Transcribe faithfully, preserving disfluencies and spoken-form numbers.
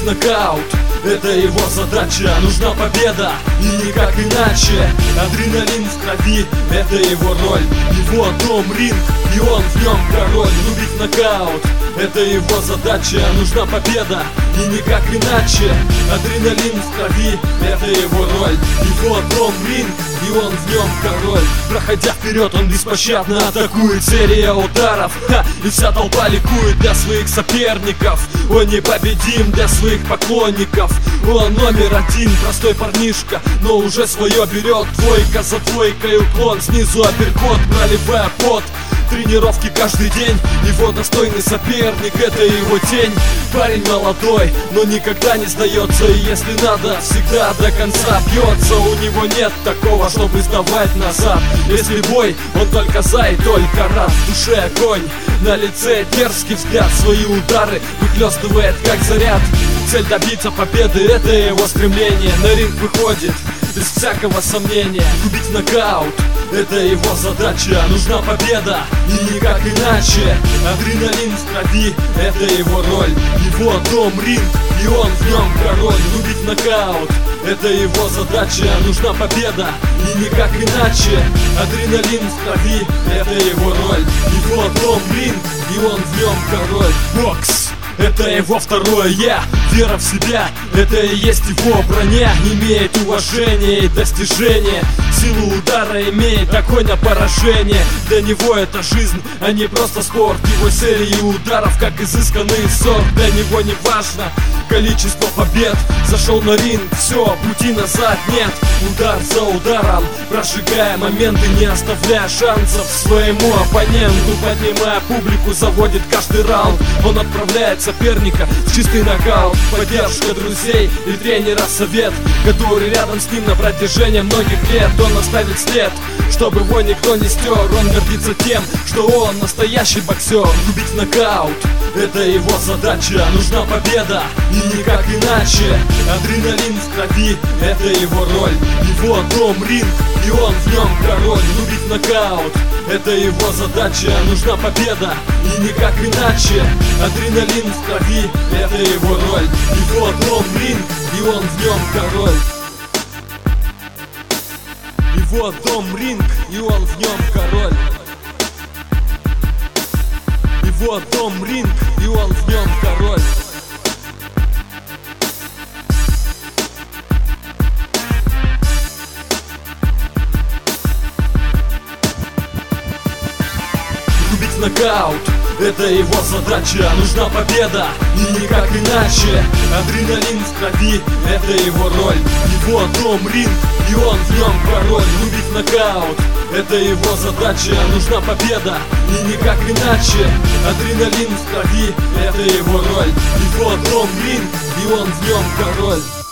нокаут — это его задача. Нужна победа, и никак иначе. Адреналин в крови — это его роль. Его дом — ринг, и он в нем король. Любить нокаут — это его задача. Нужна победа, и никак иначе. Адреналин в крови — это его роль. Его дом — ринг, и он в нем король. Проходя вперед, он беспощадно атакует. Серия ударов, ха, и вся толпа ликует для своих соперников. Он непобедим для своих поклонников. Он номер один, простой парнишка, но уже свое берет. Двойка за двойкой, уклон, снизу апперкот, проливая пот. Тренировки каждый день, его достойный соперник — это его тень. Парень молодой, но никогда не сдается, и если надо, всегда до конца бьется. У него нет такого, чтобы сдавать назад. Если бой, он только за и только рад. В душе огонь, на лице дерзкий взгляд. Свои удары выхлестывает как заряд. Цель добиться победы — это его стремление. На ринг выходит без всякого сомнения. Убить нокаут — это его задача. Нужна победа, и никак иначе. Адреналин в крови — это его роль. Его дом — ринг, и он в нем король. Убить нокаут — это его задача. Нужна победа, и никак иначе. Адреналин в крови — это его роль. Его дом — ринг, и он в нем король. Бокс — это его второе я. Вера в себя — это и есть его броня. Имеет уважение и достижение. Силу удара имеет, огонь на поражение. Для него это жизнь, а не просто спорт. Его серии ударов как изысканный сорт. Для него не важно количество побед. Зашел на ринг, все, пути назад нет. Удар за ударом, прожигая моменты, не оставляя шансов своему оппоненту. Поднимая публику, заводит каждый раунд. Он отправляет соперника в чистый нокаут. Поддержка друзей и тренера совет, который рядом с ним на протяжении многих лет. Он оставит след, чтобы его никто не стер. Он гордится тем, что он настоящий боксер. Убить нокаут — это его задача. Нужна победа, и никак иначе. Адреналин в крови — это его роль. Его дом — ринг, и он в нем король. Убить нокаут — это его задача. Нужна победа, и никак иначе. Адреналин в крови — это его роль. Его дом — ринг, и он в нем король. Его дом — ринг, и он в нем король. Его дом — ринг, и он в нем король. Убить нокаут — это его задача. Нужна победа, и никак иначе. Адреналин в крови — это его роль. Его дом — ринг, и он в нем король. Убить нокаут — это его задача. Нужна победа, и никак иначе. Адреналин в крови — это его роль. Его дом — ринг, и он в нем король.